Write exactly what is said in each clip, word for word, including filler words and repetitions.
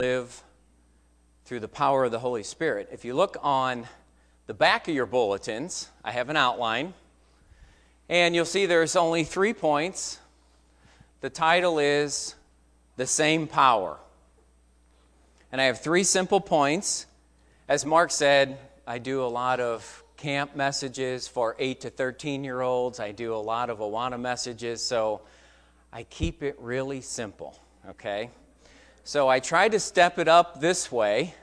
live through the power of the Holy Spirit. If you look on the back of your bulletins, I have an outline, and you'll see there's only three points. The title is The Same Power. And I have three simple points. As Mark said, I do a lot of camp messages for eight to thirteen-year-olds. I do a lot of Awana messages, so I keep it really simple, okay? So I tried to step it up this way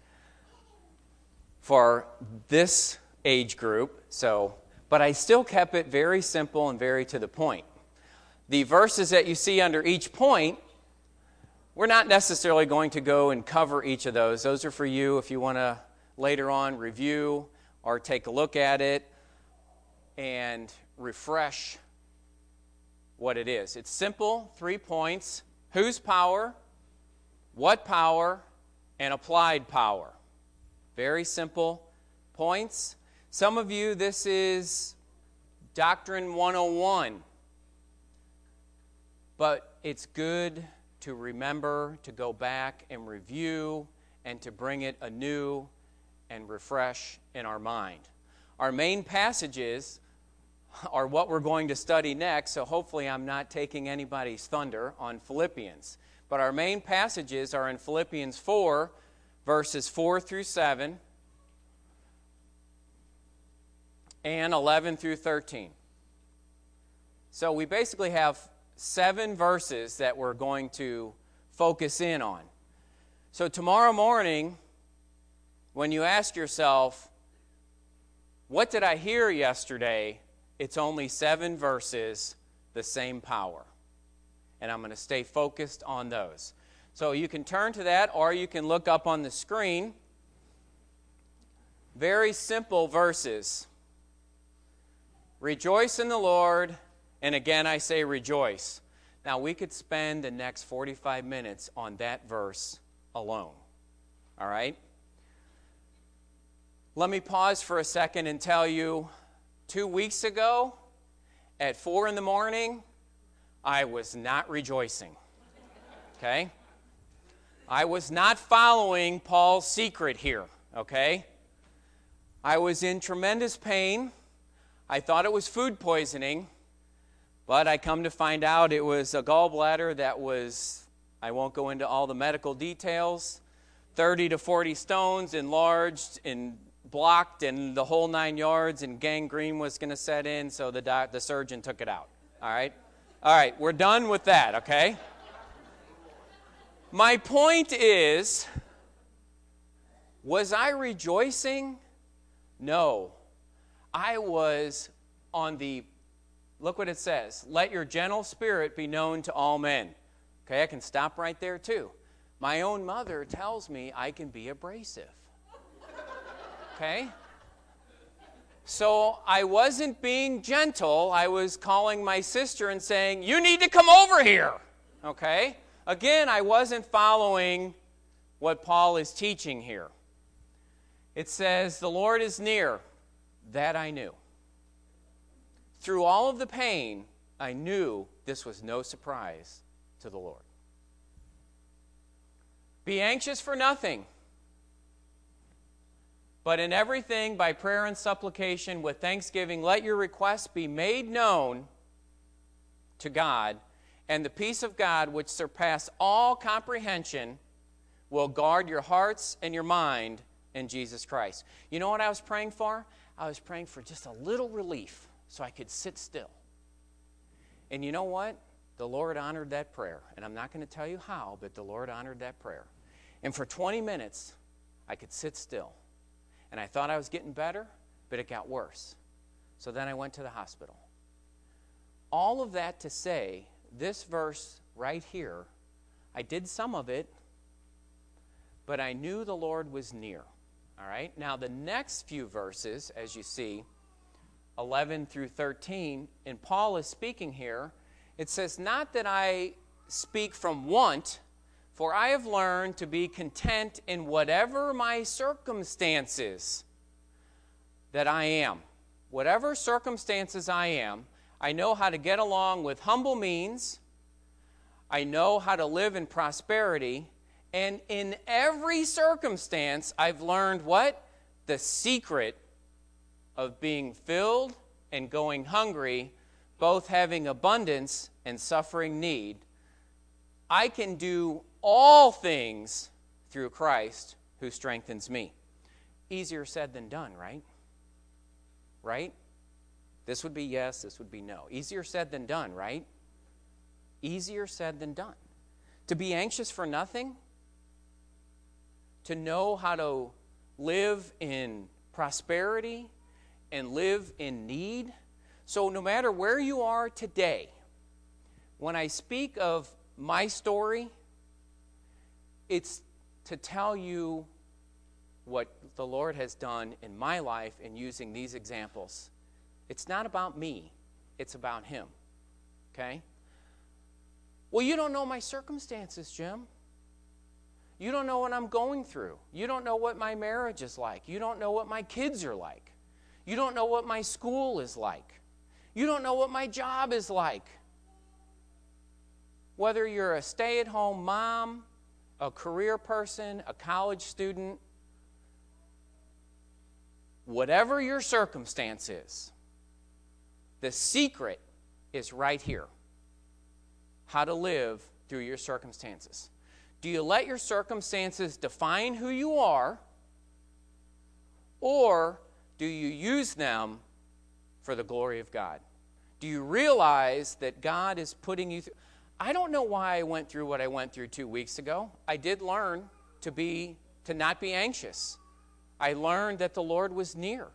for this age group, so, but I still kept it very simple and very to the point. The verses that you see under each point, we're not necessarily going to go and cover each of those. Those are for you if you want to later on review or take a look at it and refresh what it is. It's simple, three points: whose power, what power, and applied power. Very simple points. Some of you, this is Doctrine one oh one. But it's good to remember, to go back and review, and to bring it anew and refresh in our mind. Our main passages are what we're going to study next, so hopefully I'm not taking anybody's thunder on Philippians. But our main passages are in Philippians four, verses four through seven, and eleven through thirteen. So we basically have seven verses that we're going to focus in on. So tomorrow morning, when you ask yourself, what did I hear yesterday? It's only seven verses, the same power. And I'm going to stay focused on those. So you can turn to that, or you can look up on the screen. Very simple verses. Rejoice in the Lord, and again I say rejoice. Now we could spend the next forty-five minutes on that verse alone. All right? Let me pause for a second and tell you, two weeks ago, at four in the morning, I was not rejoicing, okay? I was not following Paul's secret here, okay? I was in tremendous pain. I thought it was food poisoning, but I come to find out it was a gallbladder that was, I won't go into all the medical details, thirty to forty stones, enlarged and blocked and the whole nine yards, and gangrene was going to set in, so the doc, the surgeon took it out, all right? All right, we're done with that, okay? My point is, was I rejoicing? No. I was on the, look what it says, let your gentle spirit be known to all men. Okay, I can stop right there too. My own mother tells me I can be abrasive. Okay? So I wasn't being gentle. I was calling my sister and saying, you need to come over here. Okay? Again, I wasn't following what Paul is teaching here. It says, the Lord is near. That I knew. Through all of the pain, I knew this was no surprise to the Lord. Be anxious for nothing, but in everything, by prayer and supplication, with thanksgiving, let your requests be made known to God, and the peace of God, which surpasses all comprehension, will guard your hearts and your mind in Jesus Christ. You know what I was praying for? I was praying for just a little relief so I could sit still. And you know what? The Lord honored that prayer. And I'm not going to tell you how, but the Lord honored that prayer. And for twenty minutes, I could sit still. And I thought I was getting better, but it got worse. So then I went to the hospital. All of that to say, this verse right here, I did some of it, but I knew the Lord was near. All right? Now the next few verses, as you see, eleven through thirteen, and Paul is speaking here, it says, not that I speak from want, for I have learned to be content in whatever my circumstances that I am. Whatever circumstances I am, I know how to get along with humble means. I know how to live in prosperity, And in every circumstance, I've learned what? The secret of being filled and going hungry, both having abundance and suffering need. I can do all things through Christ who strengthens me. Easier said than done, right? Right? This would be yes, this would be no. Easier said than done, right? Easier said than done. To be anxious for nothing, to know how to live in prosperity and live in need. So no matter where you are today, when I speak of my story, it's to tell you what the Lord has done in my life in using these examples. It's not about me, it's about Him. Okay? Well, you don't know my circumstances, Jim. You don't know what I'm going through. You don't know what my marriage is like. You don't know what my kids are like. You don't know what my school is like. You don't know what my job is like. Whether you're a stay-at-home mom, a career person, a college student, whatever your circumstance is, the secret is right here. How to live through your circumstances. Do you let your circumstances define who you are, or do you use them for the glory of God? Do you realize that God is putting you through? I don't know why I went through what I went through two weeks ago. I did learn to be to not be anxious. I learned that the Lord was near.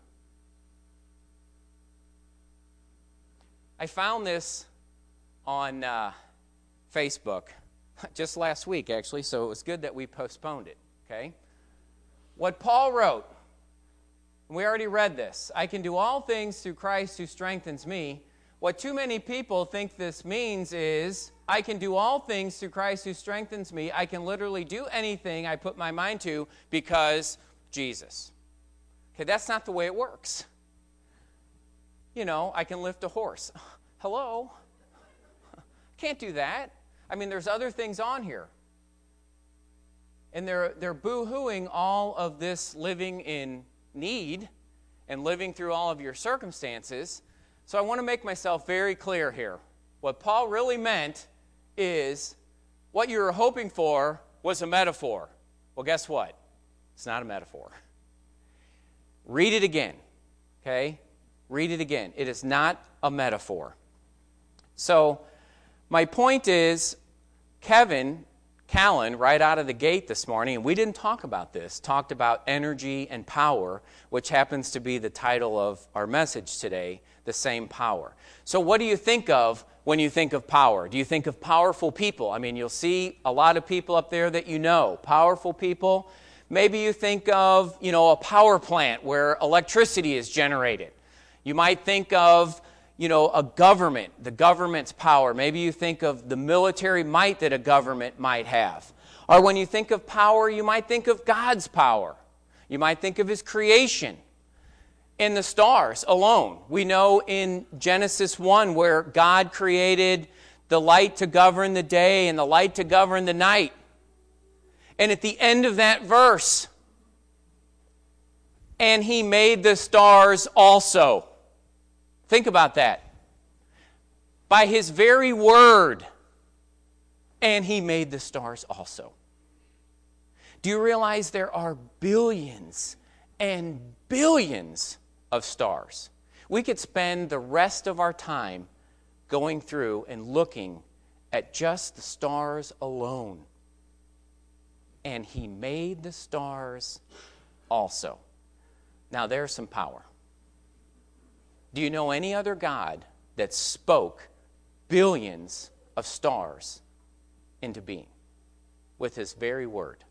I found this on uh, Facebook just last week, actually, so it was good that we postponed it, okay? What Paul wrote, we already read this, I can do all things through Christ who strengthens me. What too many people think this means is, I can do all things through Christ who strengthens me. I can literally do anything I put my mind to because Jesus. Okay, that's not the way it works. You know, I can lift a horse. Hello? Can't do that. I mean, there's other things on here. And they're, they're boo-hooing all of this living in need and living through all of your circumstances. So I want to make myself very clear here. What Paul really meant is what you were hoping for was a metaphor. Well, guess what? It's not a metaphor. Read it again, okay? Read it again. It is not a metaphor. So my point is, Kevin Callan, right out of the gate this morning, and we didn't talk about this, talked about energy and power, which happens to be the title of our message today, the same power. So what do you think of when you think of power? Do you think of powerful people? I mean, you'll see a lot of people up there that you know, powerful people. Maybe you think of, you know, a power plant where electricity is generated. You might think of, you know, a government, the government's power. Maybe you think of the military might that a government might have. Or when you think of power, you might think of God's power. You might think of His creation. In the stars alone, we know in Genesis one where God created the light to govern the day and the light to govern the night. And at the end of that verse, and He made the stars also. Think about that. By His very word, and He made the stars also. Do you realize there are billions and billions of stars? We could spend the rest of our time going through and looking at just the stars alone. And He made the stars also. Now there's some power. Do you know any other God that spoke billions of stars into being with His very word?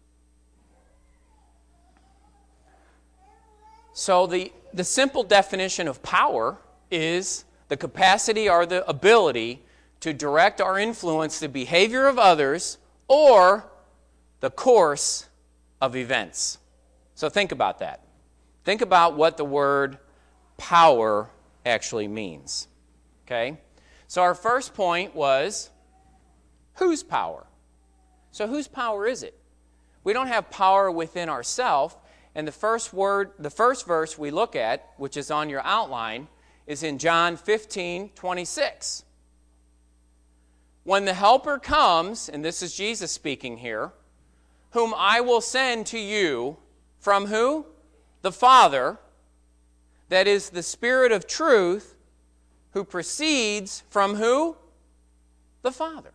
So the, the simple definition of power is the capacity or the ability to direct or influence the behavior of others or the course of events. So think about that. Think about what the word power actually means. Okay? So our first point was, whose power? So whose power is it? We don't have power within ourselves. And the first word, the first verse we look at, which is on your outline, is in John fifteen twenty-six. When the Helper comes, and this is Jesus speaking here, whom I will send to you from who? The Father, that is the Spirit of truth, who proceeds from who? The Father.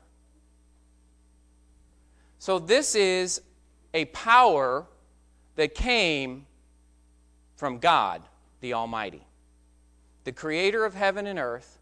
So this is a power that came from God, the Almighty, the Creator of heaven and earth.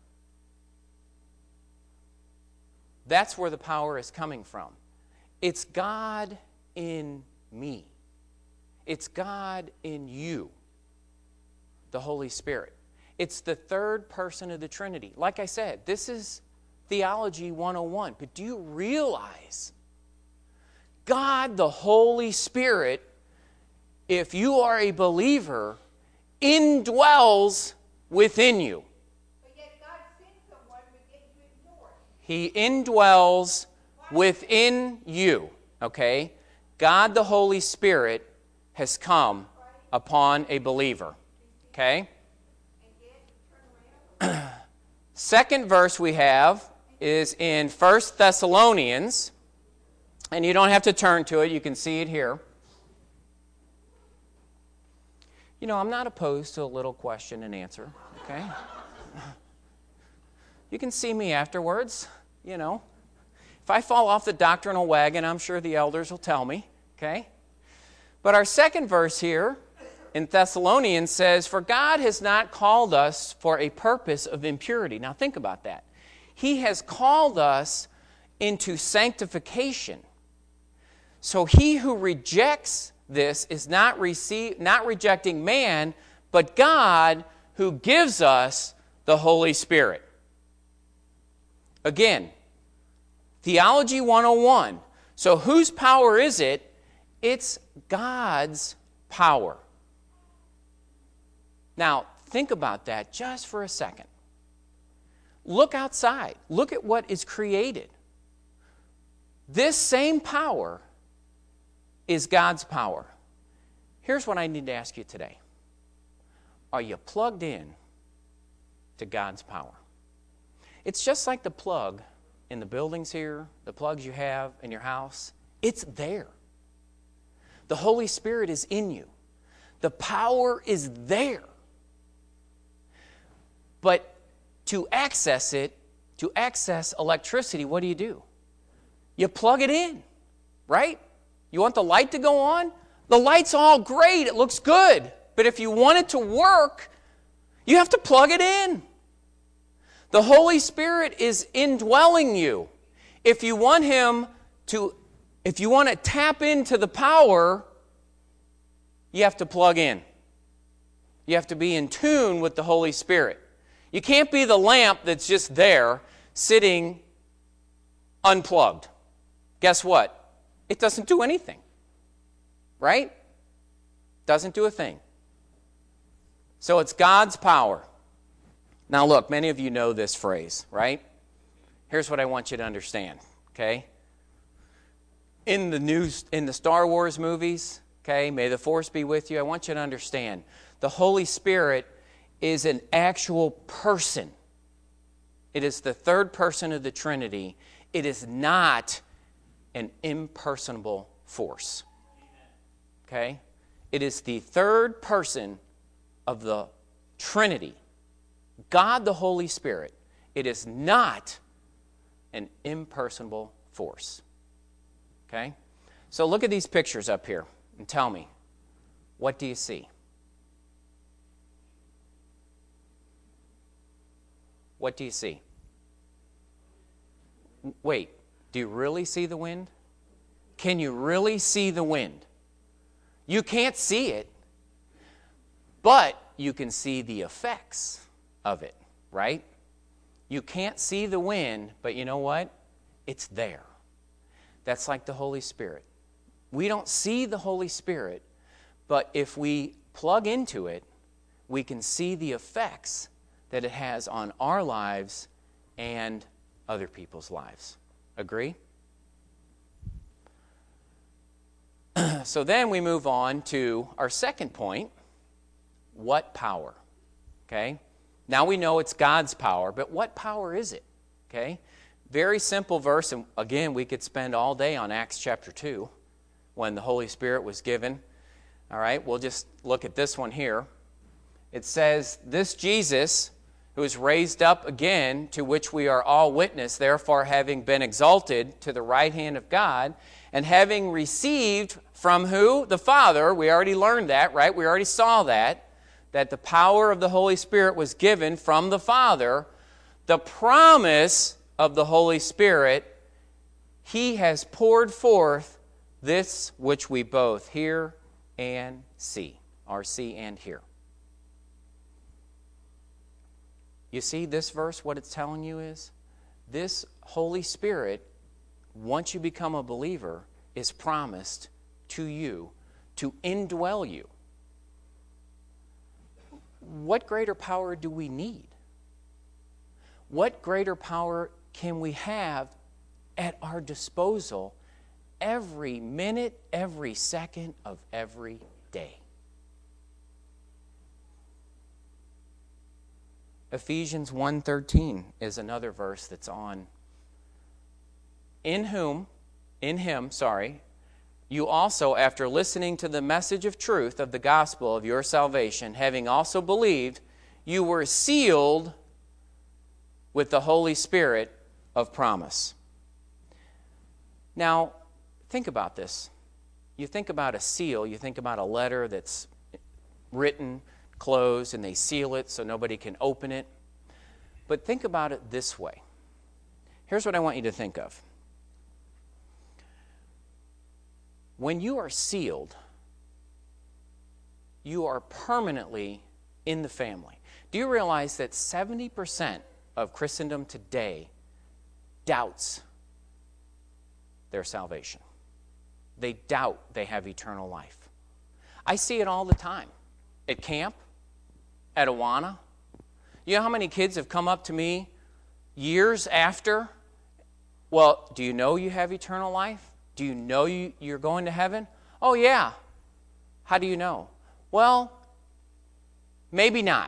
That's where the power is coming from. It's God in me. It's God in you, the Holy Spirit. It's the third person of the Trinity. Like I said, this is Theology one oh one. But do you realize God, the Holy Spirit, if you are a believer, indwells within you? But yet God sends someone, but yet you ignore it. He indwells within you, okay? God, the Holy Spirit, has come upon a believer, okay? Second verse we have is in First Thessalonians, and you don't have to turn to it, you can see it here. You know, I'm not opposed to a little question and answer, okay? You can see me afterwards, you know. If I fall off the doctrinal wagon, I'm sure the elders will tell me, okay? But our second verse here in Thessalonians says, for God has not called us for a purpose of impurity. Now think about that. He has called us into sanctification. So he who rejects this is not receive, not rejecting man, but God who gives us the Holy Spirit. Again, Theology one oh one. So whose power is it? It's God's power. Now, think about that just for a second. Look outside. Look at what is created. This same power is God's power. Here's what I need to ask you today. Are you plugged in to God's power? It's just like the plug in the buildings here, the plugs you have in your house. It's there. The Holy Spirit is in you. The power is there. But to access it, to access electricity, what do you do? You plug it in, right? You want the light to go on? The light's all great. It looks good. But if you want it to work, you have to plug it in. The Holy Spirit is indwelling you. If you want Him to, if you want to tap into the power, you have to plug in. You have to be in tune with the Holy Spirit. You can't be the lamp that's just there, sitting unplugged. Guess what? It doesn't do anything. Right? Doesn't do a thing. So it's God's power. Now look, many of you know this phrase, right? Here's what I want you to understand, okay? In the news, in the Star Wars movies, okay, may the Force be with you, I want you to understand, the Holy Spirit is an actual person. It is the third person of the Trinity. It is not an impersonable force. Okay? It is the third person of the Trinity. God the Holy Spirit. It is not an impersonable force. Okay? So look at these pictures up here and tell me, what do you see? What do you see? Wait, do you really see the wind? Can you really see the wind? You can't see it, but you can see the effects of it, right? You can't see the wind, but you know what? It's there. That's like the Holy Spirit. We don't see the Holy Spirit, but if we plug into it, we can see the effects that it has on our lives and other people's lives. Agree? So then we move on to our second point. What power? Okay? Now we know it's God's power, but what power is it? Okay? Very simple verse, and again, we could spend all day on Acts chapter two when the Holy Spirit was given. All right, we'll just look at this one here. It says, this Jesus, who is raised up again, to which we are all witness, therefore having been exalted to the right hand of God, and having received from who? The Father. We already learned that, right? We already saw that, that the power of the Holy Spirit was given from the Father. The promise of the Holy Spirit, He has poured forth this which we both hear and see, or see and hear. You see this verse, what it's telling you is, this Holy Spirit, once you become a believer, is promised to you to indwell you. What greater power do we need? What greater power can we have at our disposal every minute, every second of every day? Ephesians one thirteen is another verse that's on. In whom, in him, sorry, you also, after listening to the message of truth of the gospel of your salvation, having also believed, you were sealed with the Holy Spirit of promise. Now, think about this. You think about a seal, you think about a letter that's written, closed, and they seal it so nobody can open it. But think about it this way. Here's what I want you to think of. When you are sealed, you are permanently in the family. Do you realize that seventy percent of Christendom today doubts their salvation? They doubt they have eternal life. I see it all the time. At camp, at Awana. You know how many kids have come up to me years after? Well, do you know you have eternal life? Do you know you, you're going to heaven? Oh, yeah. How do you know? Well, maybe not.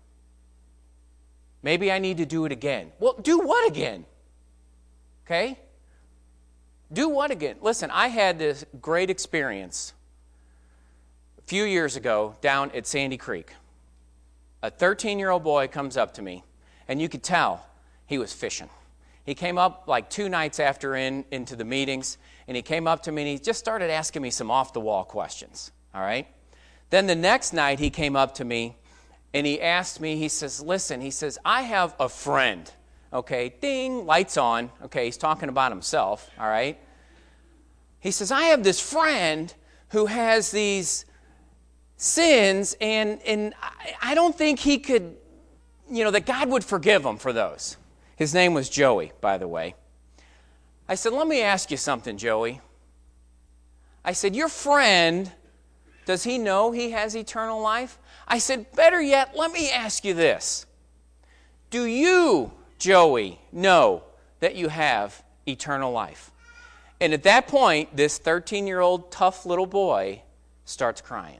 Maybe I need to do it again. Well, do what again? Okay? Do what again? Listen, I had this great experience a few years ago down at Sandy Creek. A thirteen-year-old boy comes up to me, and you could tell he was fishing. He came up like two nights after in into the meetings, and he came up to me, and he just started asking me some off-the-wall questions, all right? Then the next night, he came up to me, and he asked me, he says, listen, he says, I have a friend, okay? Ding, lights on. Okay, he's talking about himself, all right? He says, I have this friend who has these sins, and, and I, I don't think he could, you know, that God would forgive him for those. His name was Joey, by the way. I said, let me ask you something, Joey. I said, your friend, does he know he has eternal life? I said, better yet, let me ask you this. Do you, Joey, know that you have eternal life? And at that point, this thirteen-year-old tough little boy starts crying.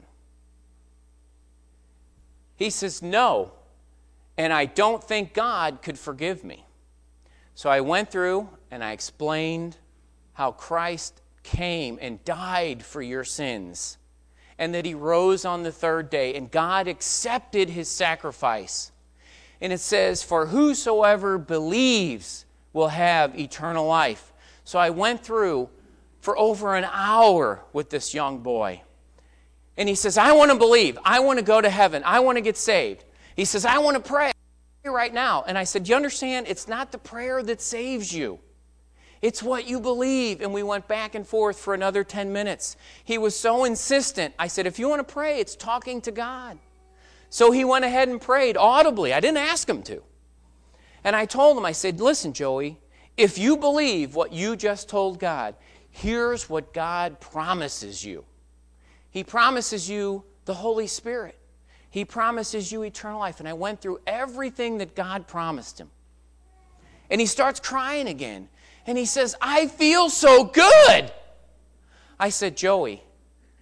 He says, no, and I don't think God could forgive me. So I went through and I explained how Christ came and died for your sins, and that he rose on the third day, and God accepted his sacrifice. And it says, for whosoever believes will have eternal life. So I went through for over an hour with this young boy. And he says, I want to believe. I want to go to heaven. I want to get saved. He says, I want to pray right now. And I said, you understand, it's not the prayer that saves you. It's what you believe. And we went back and forth for another ten minutes. He was so insistent. I said, if you want to pray, it's talking to God. So he went ahead and prayed audibly. I didn't ask him to. And I told him, I said, listen, Joey, if you believe what you just told God, here's what God promises you. He promises you the Holy Spirit. He promises you eternal life. And I went through everything that God promised him. And he starts crying again. And he says, I feel so good. I said, Joey,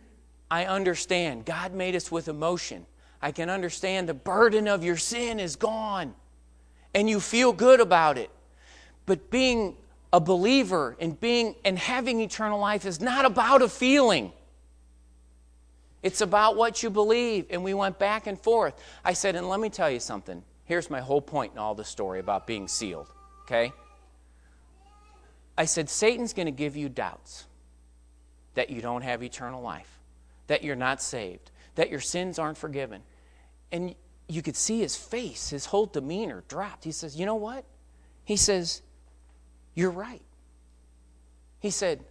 I understand. God made us with emotion. I can understand the burden of your sin is gone. And you feel good about it. But being a believer and being and having eternal life is not about a feeling. It's about what you believe. And we went back and forth. I said, and let me tell you something. Here's my whole point in all the story about being sealed. Okay? I said, Satan's going to give you doubts that you don't have eternal life, that you're not saved, that your sins aren't forgiven. And you could see his face, his whole demeanor dropped. He says, you know what? He says, you're right. He said,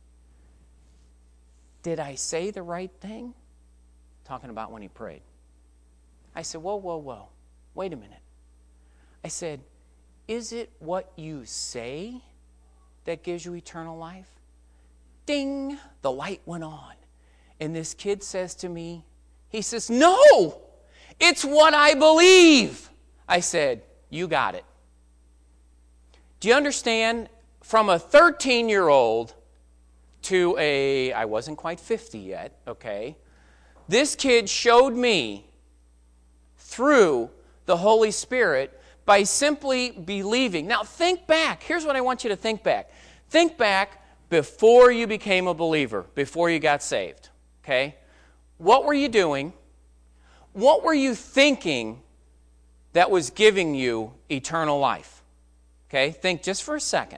did I say the right thing? Talking about when he prayed. I said, whoa, whoa, whoa. Wait a minute. I said, is it what you say that gives you eternal life? Ding! The light went on. And this kid says to me, he says, no! It's what I believe. I said, you got it. Do you understand? From a thirteen-year-old to a, I wasn't quite fifty yet, okay? This kid showed me through the Holy Spirit by simply believing. Now think back. Here's what I want you to think back. Think back before you became a believer, before you got saved, okay? What were you doing? What were you thinking that was giving you eternal life? Okay, think just for a second.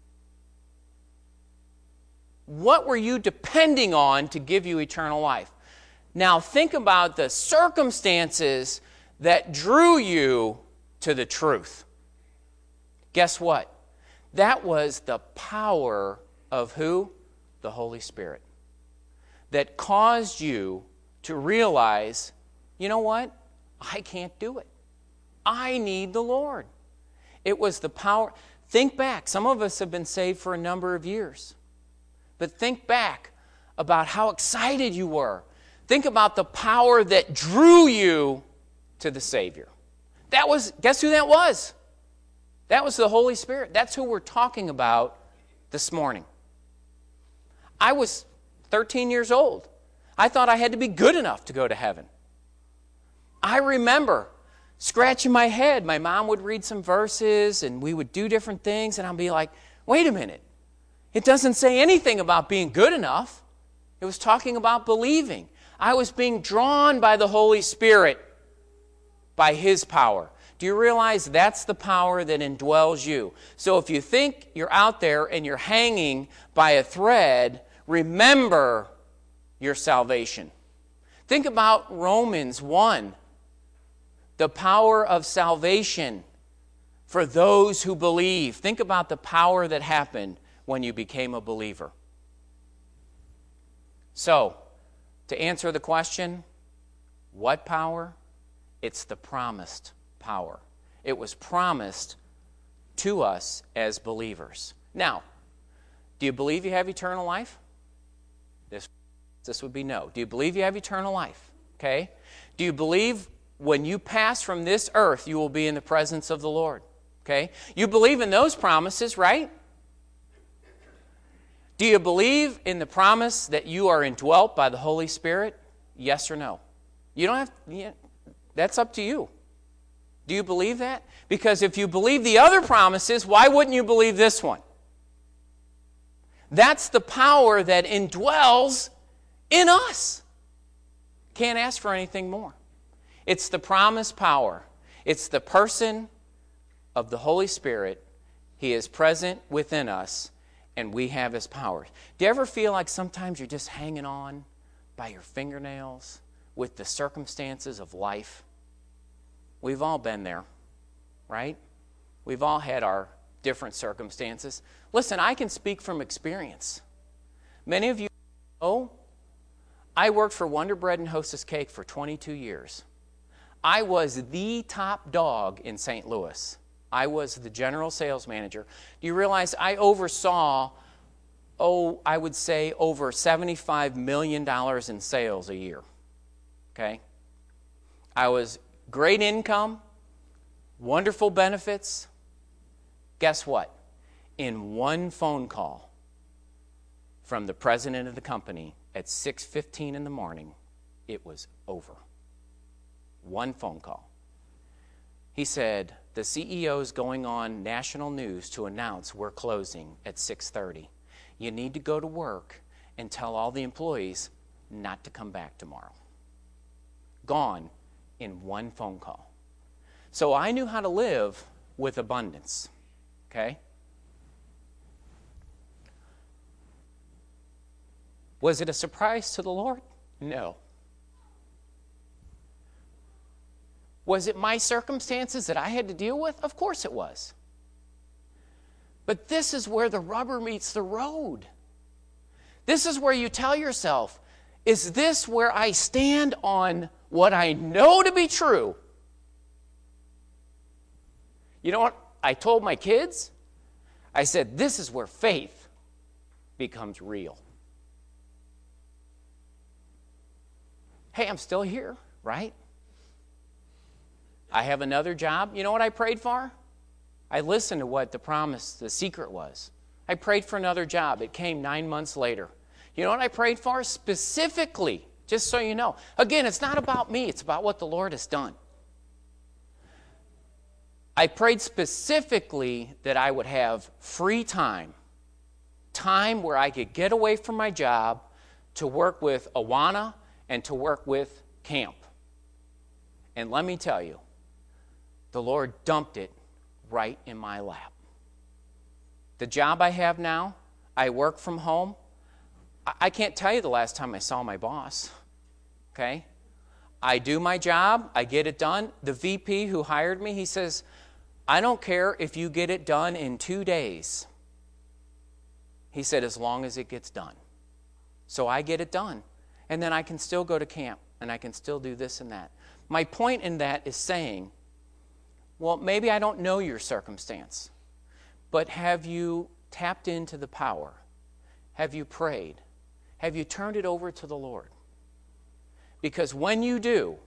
What were you depending on to give you eternal life? Now think about the circumstances that drew you to the truth. Guess what? That was the power of who? The Holy Spirit. That caused you to realize, you know what? I can't do it. I need the Lord. It was the power. Think back. Some of us have been saved for a number of years. But think back about how excited you were. Think about the power that drew you to the Savior. That was, guess who that was? That was the Holy Spirit. That's who we're talking about this morning. I was thirteen years old. I thought I had to be good enough to go to heaven. I remember scratching my head. My mom would read some verses and we would do different things and I'd be like, wait a minute. It doesn't say anything about being good enough. It was talking about believing. I was being drawn by the Holy Spirit, by His power. Do you realize that's the power that indwells you? So if you think you're out there and you're hanging by a thread, remember your salvation. Think about Romans one. The power of salvation for those who believe. Think about the power that happened when you became a believer. So, to answer the question, what power? It's the promised power. It was promised to us as believers. Now, do you believe you have eternal life? This, this would be no. Do you believe you have eternal life? Okay. Do you believe when you pass from this earth, you will be in the presence of the Lord? Okay? You believe in those promises, right? Do you believe in the promise that you are indwelt by the Holy Spirit? Yes or no? You don't have, yeah, that's up to you. Do you believe that? Because if you believe the other promises, why wouldn't you believe this one? That's the power that indwells in us. Can't ask for anything more. It's the promised power. It's the person of the Holy Spirit. He is present within us, and we have His power. Do you ever feel like sometimes you're just hanging on by your fingernails with the circumstances of life? We've all been there, right? We've all had our different circumstances. Listen, I can speak from experience. Many of you know I worked for Wonder Bread and Hostess Cake for twenty-two years. I was the top dog in Saint Louis. I was the general sales manager. Do you realize I oversaw, oh, I would say over seventy-five million dollars in sales a year? Okay? I was great income, wonderful benefits. Guess what? In one phone call from the president of the company, at six fifteen in the morning, it was over. One phone call. He said, the C E O is going on national news to announce we're closing at six thirty. You need to go to work and tell all the employees not to come back tomorrow. Gone in one phone call. So I knew how to live with abundance, okay? Was it a surprise to the Lord? No. Was it my circumstances that I had to deal with? Of course it was. But this is where the rubber meets the road. This is where you tell yourself, is this where I stand on what I know to be true? You know what I told my kids? I said, this is where faith becomes real. Hey, I'm still here, right? I have another job. You know what I prayed for? I listened to what the promise, the secret was. I prayed for another job. It came nine months later. You know what I prayed for? Specifically, just so you know. Again, it's not about me. It's about what the Lord has done. I prayed specifically that I would have free time, time where I could get away from my job to work with Awana and to work with camp. And let me tell you, the Lord dumped it right in my lap. The job I have now, I work from home. I can't tell you the last time I saw my boss, okay? I do my job. I get it done. The V P who hired me, he says, I don't care if you get it done in two days. He said, as long as it gets done. So I get it done. And then I can still go to camp, and I can still do this and that. My point in that is saying, well, maybe I don't know your circumstance, but have you tapped into the power? Have you prayed? Have you turned it over to the Lord? Because when you do,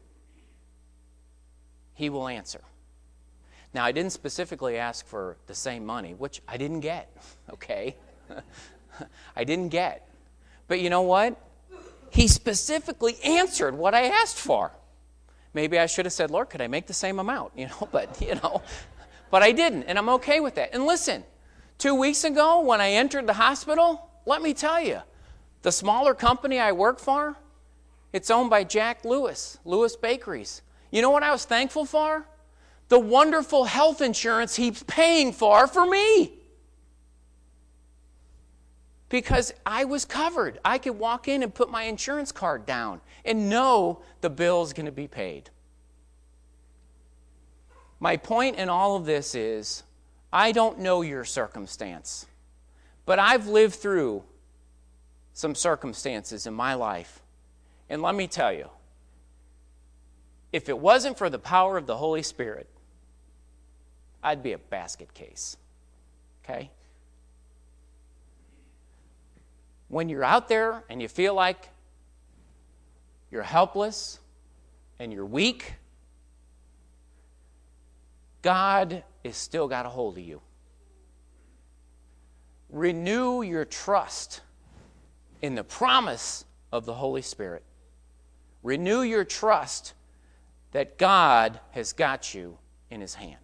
He will answer. Now, I didn't specifically ask for the same money, which I didn't get, okay? I didn't get. But you know what? He specifically answered what I asked for. Maybe I should have said, Lord, could I make the same amount? You know, but, you know, but I didn't, and I'm okay with that. And listen, two weeks ago when I entered the hospital, let me tell you, the smaller company I work for, it's owned by Jack Lewis, Lewis Bakeries. You know what I was thankful for? The wonderful health insurance he's paying for for me. Because I was covered. I could walk in and put my insurance card down and know the bill's going to be paid. My point in all of this is, I don't know your circumstance, but I've lived through some circumstances in my life. And let me tell you, if it wasn't for the power of the Holy Spirit, I'd be a basket case. Okay? When you're out there and you feel like you're helpless and you're weak, God has still got a hold of you. Renew your trust in the promise of the Holy Spirit. Renew your trust that God has got you in His hand.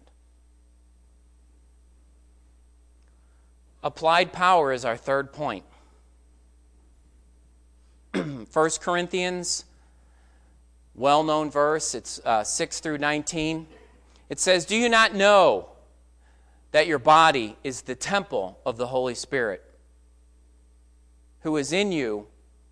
Applied power is our third point. First Corinthians, well-known verse, it's uh, six through nineteen. It says, do you not know that your body is the temple of the Holy Spirit, who is in you,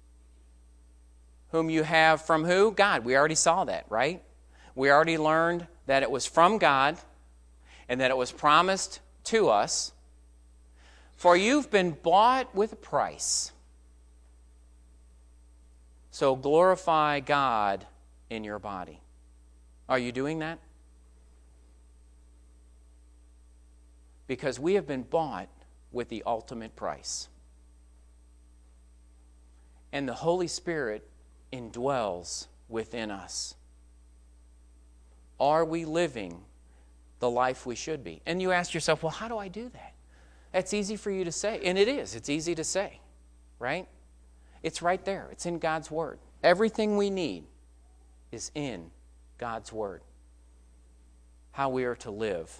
whom you have from who? God. We already saw that, right? We already learned that it was from God and that it was promised to us. For you've been bought with a price. So glorify God in your body. Are you doing that? Because we have been bought with the ultimate price. And the Holy Spirit indwells within us. Are we living the life we should be? And you ask yourself, well, how do I do that? That's easy for you to say. And it is. It's easy to say, right? It's right there. It's in God's Word. Everything we need is in God's Word. How we are to live.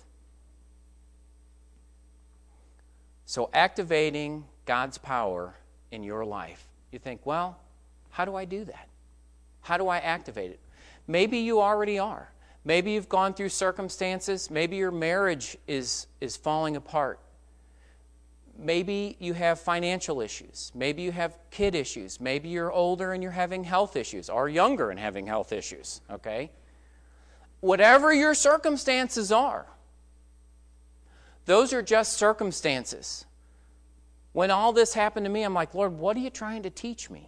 So activating God's power in your life. You think, well, how do I do that? How do I activate it? Maybe you already are. Maybe you've gone through circumstances. Maybe your marriage is, is falling apart. Maybe you have financial issues. Maybe you have kid issues. Maybe you're older and you're having health issues, or younger and having health issues, okay? Whatever your circumstances are, those are just circumstances. When all this happened to me, I'm like, Lord, what are you trying to teach me?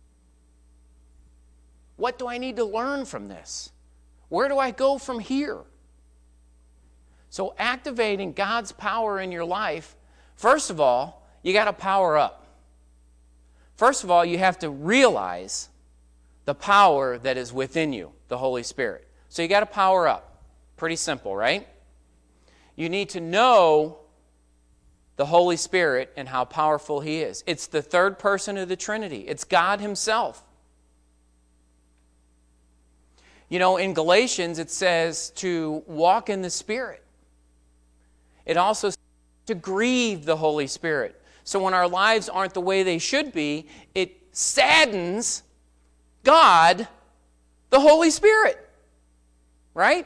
What do I need to learn from this? Where do I go from here? So activating God's power in your life, first of all, you got to power up. First of all, you have to realize the power that is within you, the Holy Spirit. So you got to power up. Pretty simple, right? You need to know the Holy Spirit and how powerful He is. It's the third person of the Trinity. It's God Himself. You know, in Galatians it says to walk in the Spirit. It also says to grieve the Holy Spirit. So when our lives aren't the way they should be, it saddens God, the Holy Spirit. Right?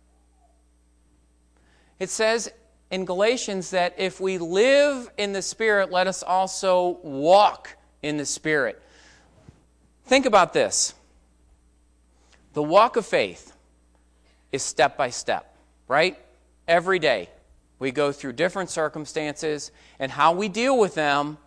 It says in Galatians that if we live in the Spirit, let us also walk in the Spirit. Think about this. The walk of faith is step by step, right? Every day we go through different circumstances, and how we deal with them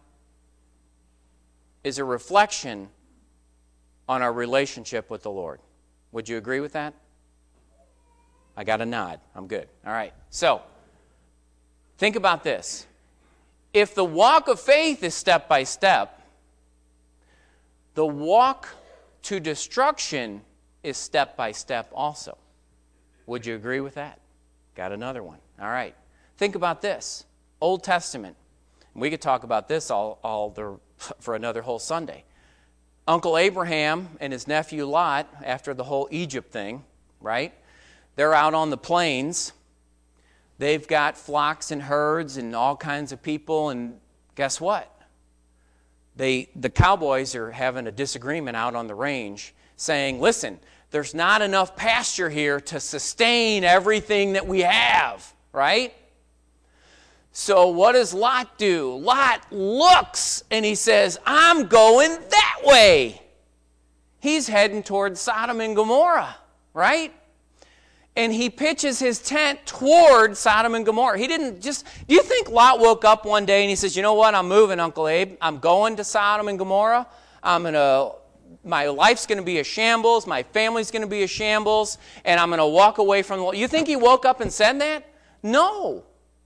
is a reflection on our relationship with the Lord. Would you agree with that? I got a nod. I'm good. All right. So, think about this. If the walk of faith is step by step, the walk to destruction is step by step also. Would you agree with that? Got another one. All right. Think about this. Old Testament. We could talk about this all, all the, for another whole Sunday. Uncle Abraham and his nephew Lot, after the whole Egypt thing, right? They're out on the plains. They've got flocks and herds and all kinds of people, and guess what? They, the cowboys are having a disagreement out on the range, saying, listen, there's not enough pasture here to sustain everything that we have, right? So what does Lot do? Lot looks and he says, I'm going that way. He's heading towards Sodom and Gomorrah, right? And he pitches his tent toward Sodom and Gomorrah. He didn't just, do you think Lot woke up one day and he says, you know what, I'm moving, Uncle Abe. I'm going to Sodom and Gomorrah. I'm going to, my life's going to be a shambles. My family's going to be a shambles. And I'm going to walk away from the, you think he woke up and said that? No.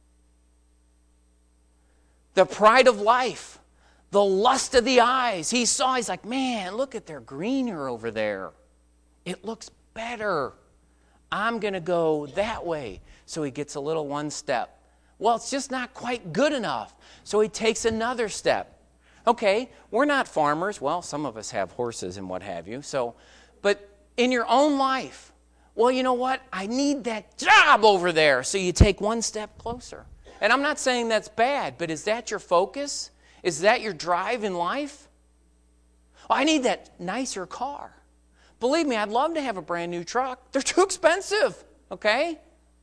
The pride of life, the lust of the eyes. He saw, he's like, man, look at their greener over there. It looks better. I'm going to go that way. So he gets a little one step. Well, it's just not quite good enough. So he takes another step. Okay, we're not farmers. Well, some of us have horses and what have you. So, but in your own life, well, you know what? I need that job over there. So you take one step closer. And I'm not saying that's bad, but is that your focus? Is that your drive in life? Well, I need that nicer car. Believe me, I'd love to have a brand new truck. They're too expensive, okay?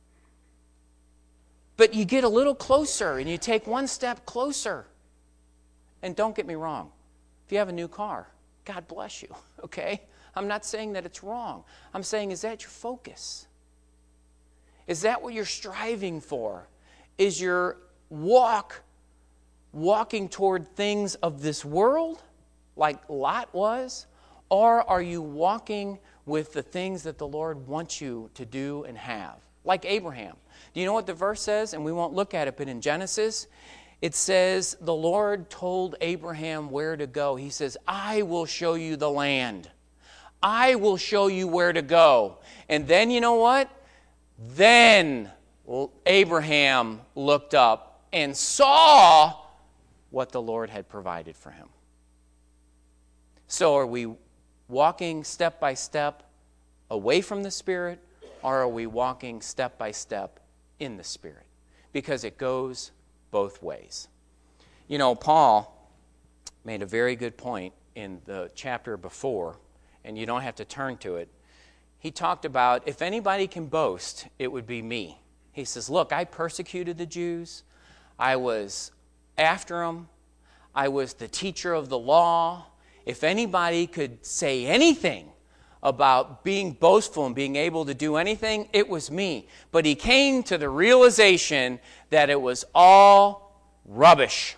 But you get a little closer and you take one step closer. And don't get me wrong. If you have a new car, God bless you, okay? I'm not saying that it's wrong. I'm saying, is that your focus? Is that what you're striving for? Is your walk walking toward things of this world like Lot was? Or are you walking with the things that the Lord wants you to do and have? Like Abraham. Do you know what the verse says? And we won't look at it, but in Genesis, it says, the Lord told Abraham where to go. He says, I will show you the land. I will show you where to go. And then, you know what? Then Abraham looked up and saw what the Lord had provided for him. So are we walking step by step away from the Spirit, or are we walking step by step in the Spirit? Because it goes both ways. You know, Paul made a very good point in the chapter before, and you don't have to turn to it. He talked about, if anybody can boast, it would be me. He says, look, I persecuted the Jews. I was after them. I was the teacher of the law. If anybody could say anything about being boastful and being able to do anything, it was me. But he came to the realization that it was all rubbish.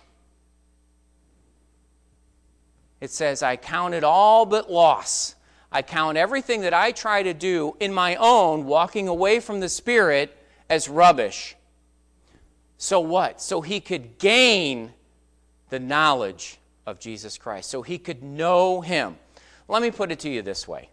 It says, I count it all but loss. I count everything that I try to do in my own, walking away from the Spirit, as rubbish. So what? So he could gain the knowledge of Jesus Christ. So he could know Him. Let me put it to you this way.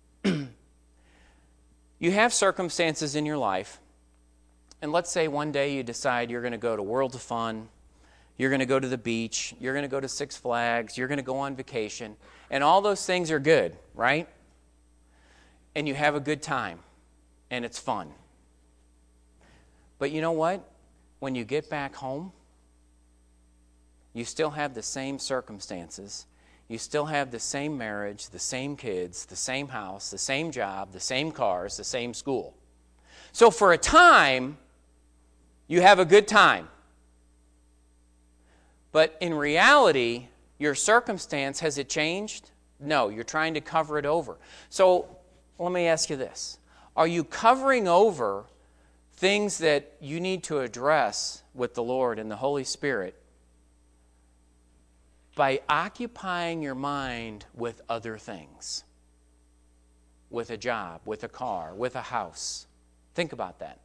You have circumstances in your life, and let's say one day you decide you're going to go to Worlds of Fun, you're going to go to the beach, you're going to go to Six Flags, you're going to go on vacation, and all those things are good, right? And you have a good time, and it's fun. But you know what? When you get back home, you still have the same circumstances. You still have the same marriage, the same kids, the same house, the same job, the same cars, the same school. So for a time, you have a good time. But in reality, your circumstance, has it changed? No, you're trying to cover it over. So let me ask you this. Are you covering over things that you need to address with the Lord and the Holy Spirit by occupying your mind with other things? With a job, with a car, with a house. Think about that.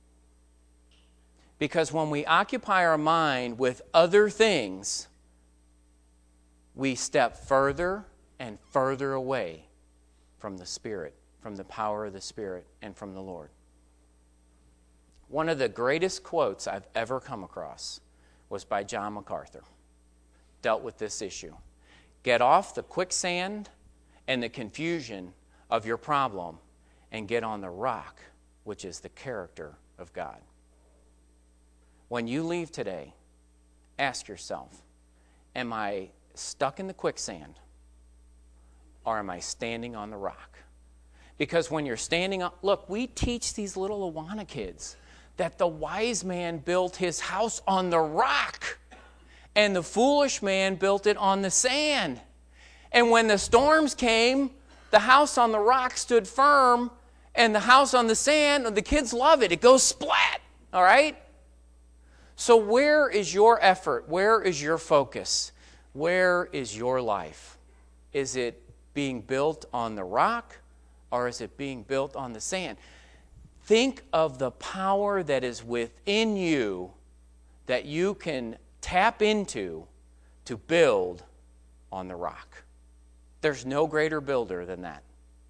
Because when we occupy our mind with other things, we step further and further away from the Spirit, from the power of the Spirit, and from the Lord. One of the greatest quotes I've ever come across was by John MacArthur. Dealt with this issue. Get off the quicksand and the confusion of your problem and get on the rock, which is the character of God. When you leave today, ask yourself, am I stuck in the quicksand or am I standing on the rock? Because when you're standing up, look, we teach these little Awana kids that the wise man built his house on the rock and the foolish man built it on the sand. And when the storms came, the house on the rock stood firm, and the house on the sand, the kids love it. It goes splat, all right? So where is your effort? Where is your focus? Where is your life? Is it being built on the rock, or is it being built on the sand? Think of the power that is within you that you can tap into to build on the rock. There's no greater builder than that.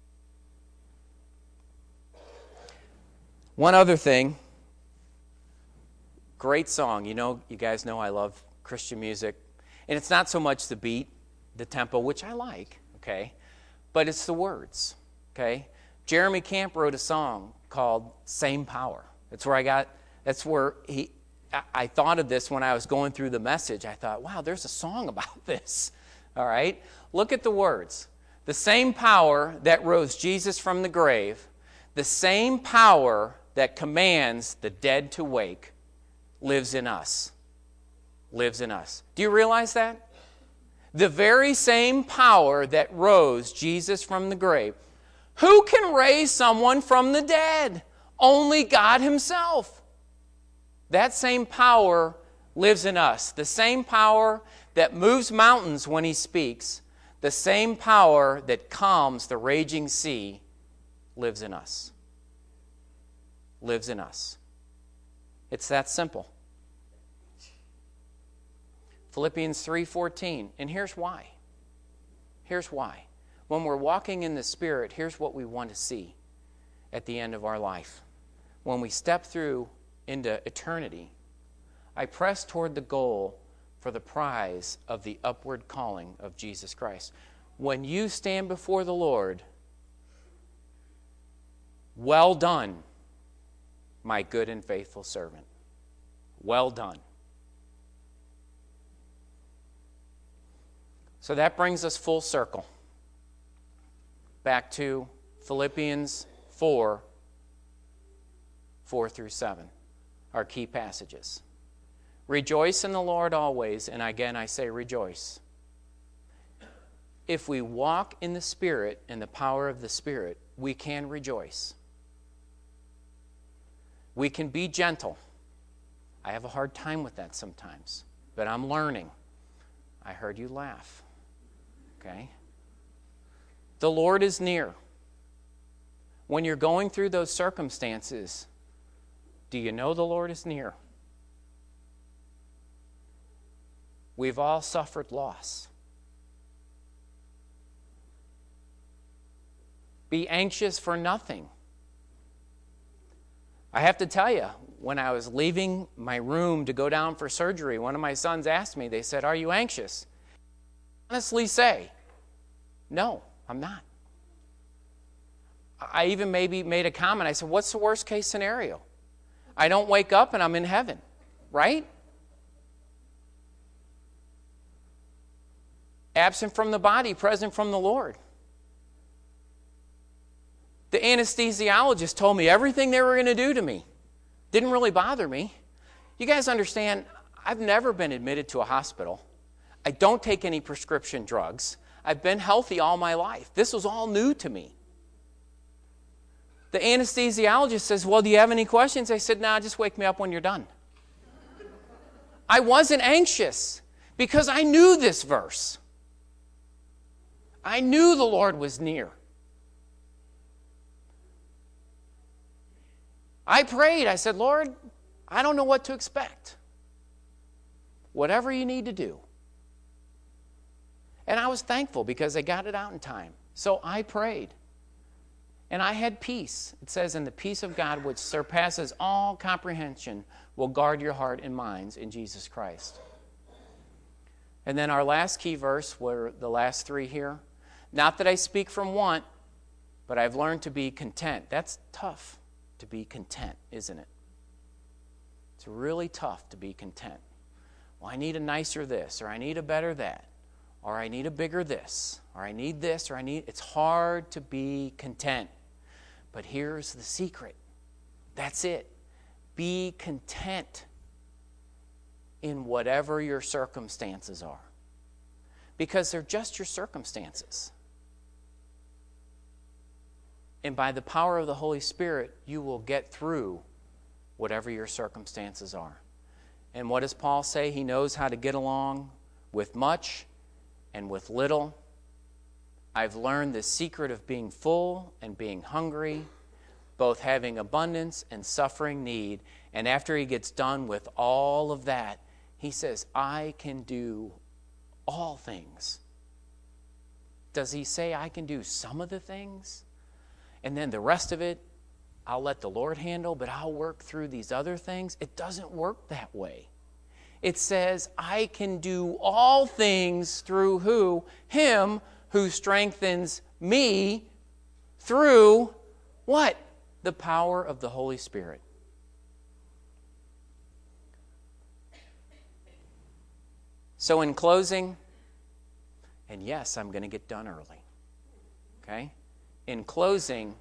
One other thing, great song. You know, you guys know I love Christian music. And it's not so much the beat, the tempo, which I like, okay? But it's the words, okay? Jeremy Camp wrote a song called Same Power. That's where I got, that's where he, I thought of this when I was going through the message. I thought, wow, there's a song about this. All right? Look at the words. The same power that rose Jesus from the grave, the same power that commands the dead to wake, lives in us. Lives in us. Do you realize that? The very same power that rose Jesus from the grave. Who can raise someone from the dead? Only God Himself. That same power lives in us. The same power that moves mountains when He speaks, the same power that calms the raging sea lives in us. Lives in us. It's that simple. Philippians three fourteen. And here's why. Here's why. When we're walking in the Spirit, here's what we want to see at the end of our life. When we step through into eternity, I press toward the goal for the prize of the upward calling of Jesus Christ. when you stand before the Lord, well done, my good and faithful servant. Well done. So that brings us full circle back to Philippians four, four through seven, our key passages. Rejoice in the Lord always, and again I say rejoice. If we walk in the Spirit and the power of the Spirit, we can rejoice. We can be gentle. I have a hard time with that sometimes, but I'm learning. I heard you laugh. Okay? The Lord is near. When you're going through those circumstances, do you know the Lord is near? We've all suffered loss. Be anxious for nothing. I have to tell you, when I was leaving my room to go down for surgery, one of my sons asked me, they said, "Are you anxious?" I honestly say, no, I'm not. I even maybe made a comment. I said, what's the worst case scenario? I don't wake up and I'm in heaven, right? Absent from the body, present from the Lord. The anesthesiologist told me everything they were going to do to me. Didn't really bother me. You guys understand, I've never been admitted to a hospital. I don't take any prescription drugs. I've been healthy all my life. This was all new to me. The anesthesiologist says, well, do you have any questions? I said, nah, just wake me up when you're done. I wasn't anxious because I knew this verse. I knew the Lord was near. I prayed. I said, Lord, I don't know what to expect. Whatever you need to do. And I was thankful because they got it out in time. So I prayed. And I had peace. It says, and the peace of God, which surpasses all comprehension, will guard your heart and minds in Jesus Christ. And then our last key verse were the last three here. Not that I speak from want, but I've learned to be content. That's tough. To be content, isn't it? It's really tough to be content. Well, I need a nicer this, or I need a better that, or I need a bigger this, or I need this, or I need... It's hard to be content. But here's the secret. That's it. Be content in whatever your circumstances are. Because they're just your circumstances. And by the power of the Holy Spirit, you will get through whatever your circumstances are. And what does Paul say? He knows how to get along with much and with little. I've learned the secret of being full and being hungry, both having abundance and suffering need. And after he gets done with all of that, he says, I can do all things. Does he say I can do some of the things? And then the rest of it, I'll let the Lord handle, but I'll work through these other things. It doesn't work that way. It says, I can do all things through who? Him who strengthens me through what? The power of the Holy Spirit. So in closing, and yes, I'm going to get done early. Okay? In closing,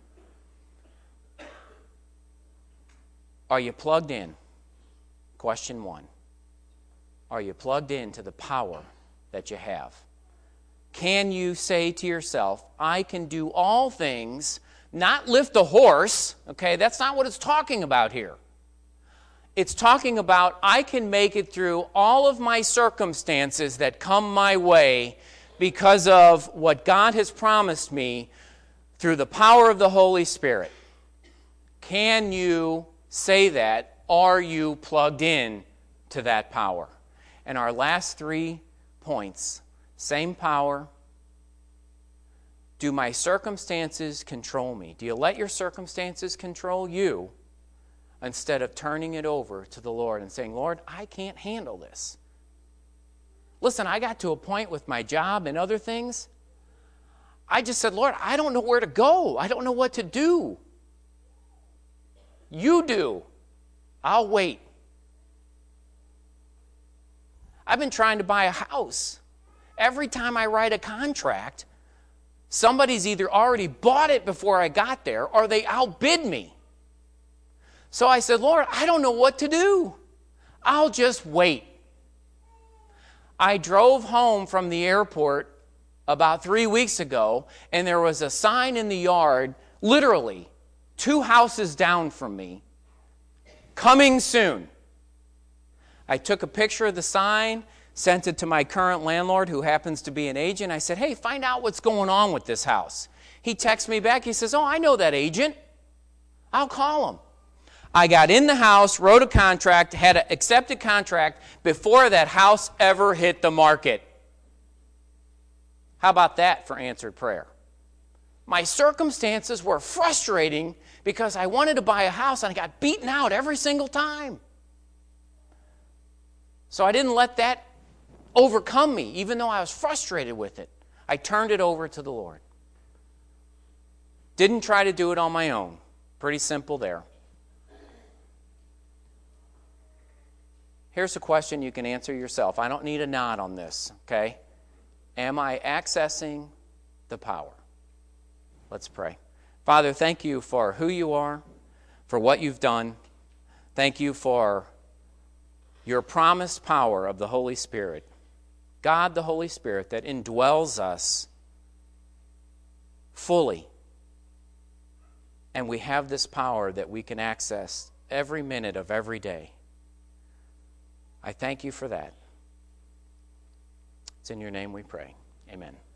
are you plugged in? Question one. Are you plugged into the power that you have? Can you say to yourself, I can do all things, not lift a horse, okay? That's not what it's talking about here. It's talking about I can make it through all of my circumstances that come my way because of what God has promised me through the power of the Holy Spirit. Can you say that? Are you plugged in to that power? And our last three points, same power. Do my circumstances control me? Do you let your circumstances control you instead of turning it over to the Lord and saying, Lord, I can't handle this. Listen, I got to a point with my job and other things, I just said, Lord, I don't know where to go. I don't know what to do. You do. I'll wait. I've been trying to buy a house. Every time I write a contract, somebody's either already bought it before I got there or they outbid me. So I said, Lord, I don't know what to do. I'll just wait. I drove home from the airport about three weeks ago, and there was a sign in the yard, literally two houses down from me, coming soon. I took a picture of the sign, sent it to my current landlord, who happens to be an agent. I said, hey, find out what's going on with this house. He texts me back. He says, oh, I know that agent. I'll call him. I got in the house, wrote a contract, had an accepted contract before that house ever hit the market. How about that for answered prayer? My circumstances were frustrating because I wanted to buy a house and I got beaten out every single time. So I didn't let that overcome me, even though I was frustrated with it. I turned it over to the Lord. Didn't try to do it on my own. Pretty simple there. Here's a question you can answer yourself. I don't need a nod on this, okay? Am I accessing the power? Let's pray. Father, thank you for who you are, for what you've done. Thank you for your promised power of the Holy Spirit. God, the Holy Spirit, that indwells us fully. And we have this power that we can access every minute of every day. I thank you for that. It's in your name we pray. Amen.